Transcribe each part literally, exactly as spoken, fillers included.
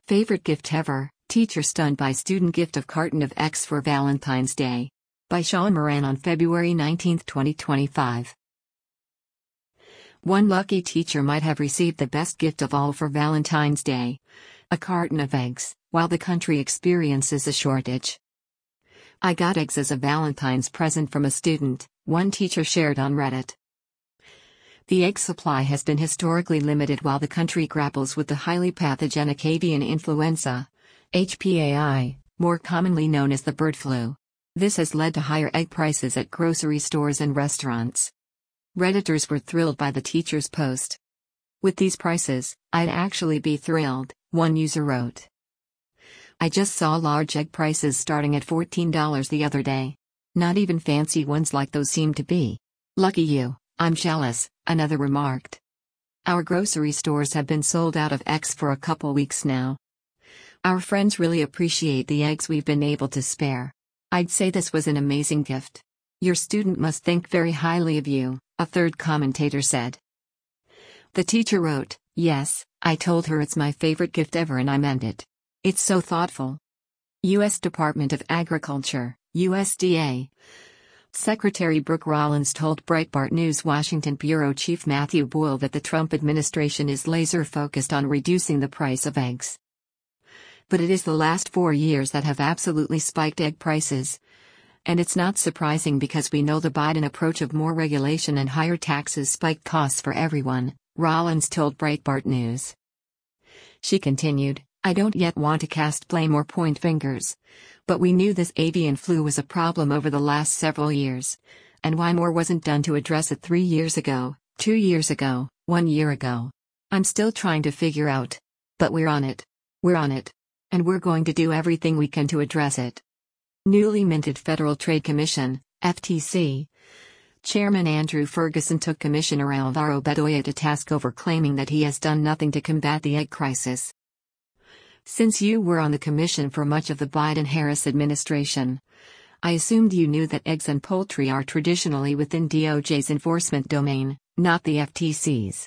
Favorite gift ever, teacher stunned by student gift of carton of eggs for Valentine's Day. By Sean Moran on February nineteenth twenty twenty-five. One lucky teacher might have received the best gift of all for Valentine's Day. A carton of eggs, while the country experiences a shortage. I got eggs as a Valentine's present from a student, one teacher shared on Reddit. The egg supply has been historically limited while the country grapples with the highly pathogenic avian influenza, H P A I, more commonly known as the bird flu. This has led to higher egg prices at grocery stores and restaurants. Redditors were thrilled by the teacher's post. "With these prices, I'd actually be thrilled," one user wrote. "I just saw large egg prices starting at fourteen dollars the other day. Not even fancy ones like those seem to be. Lucky you, I'm jealous," another remarked. "Our grocery stores have been sold out of eggs for a couple weeks now. Our friends really appreciate the eggs we've been able to spare. I'd say this was an amazing gift. Your student must think very highly of you," a third commentator said. The teacher wrote, "Yes, I told her it's my favorite gift ever and I meant it. It's so thoughtful." U S Department of Agriculture, U S D A. Secretary Brooke Rollins told Breitbart News Washington bureau chief Matthew Boyle that the Trump administration is laser-focused on reducing the price of eggs. But it is the last four years that have absolutely spiked egg prices. And it's not surprising because we know the Biden approach of more regulation and higher taxes spiked costs for everyone, Rollins told Breitbart News. She continued, "I don't yet want to cast blame or point fingers. But we knew this avian flu was a problem over the last several years. And why more wasn't done to address it three years ago, two years ago, one year ago? I'm still trying to figure out. But we're on it. We're on it. And we're going to do everything we can to address it." Newly minted Federal Trade Commission, F T C. Chairman Andrew Ferguson took Commissioner Alvaro Bedoya to task over claiming that he has done nothing to combat the egg crisis. "Since you were on the commission for much of the Biden-Harris administration, I assumed you knew that eggs and poultry are traditionally within D O J's enforcement domain, not the F T C's.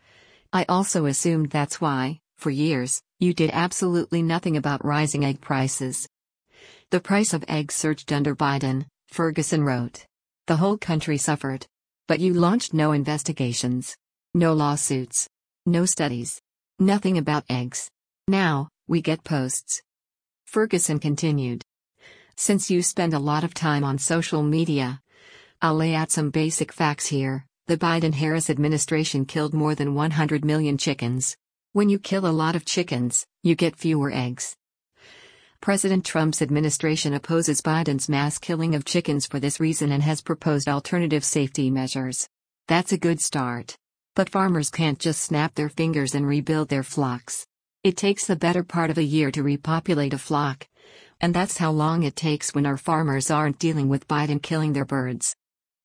I also assumed that's why, for years, you did absolutely nothing about rising egg prices. The price of eggs surged under Biden," Ferguson wrote. "The whole country suffered. But you launched no investigations. No lawsuits. No studies. Nothing about eggs. Now, we get posts." Ferguson continued. "Since you spend a lot of time on social media, I'll lay out some basic facts here. The Biden-Harris administration killed more than one hundred million chickens. When you kill a lot of chickens, you get fewer eggs. President Trump's administration opposes Biden's mass killing of chickens for this reason and has proposed alternative safety measures. That's a good start. But farmers can't just snap their fingers and rebuild their flocks. It takes the better part of a year to repopulate a flock. And that's how long it takes when our farmers aren't dealing with Biden killing their birds."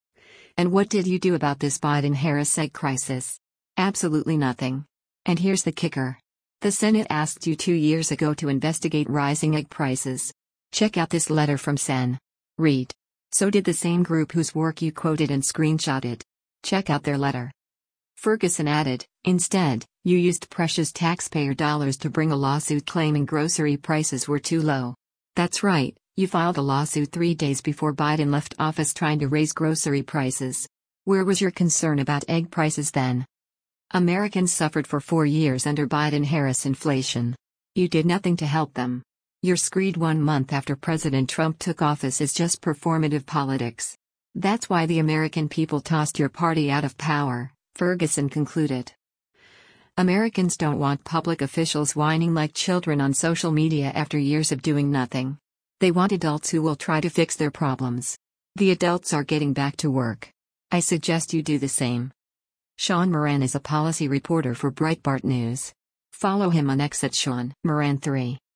And what did you do about this Biden-Harris egg crisis? Absolutely nothing. And here's the kicker. The Senate asked you two years ago to investigate rising egg prices. Check out this letter from Sen. Read. So did the same group whose work you quoted and screenshotted. Check out their letter. Ferguson added, "Instead, you used precious taxpayer dollars to bring a lawsuit claiming grocery prices were too low. That's right, you filed a lawsuit three days before Biden left office trying to raise grocery prices. Where was your concern about egg prices then? Americans suffered for four years under Biden-Harris inflation. You did nothing to help them. Your screed one month after President Trump took office is just performative politics. That's why the American people tossed your party out of power," Ferguson concluded. "Americans don't want public officials whining like children on social media after years of doing nothing. They want adults who will try to fix their problems. The adults are getting back to work. I suggest you do the same." Sean Moran is a policy reporter for Breitbart News. Follow him on X at Sean Moran three.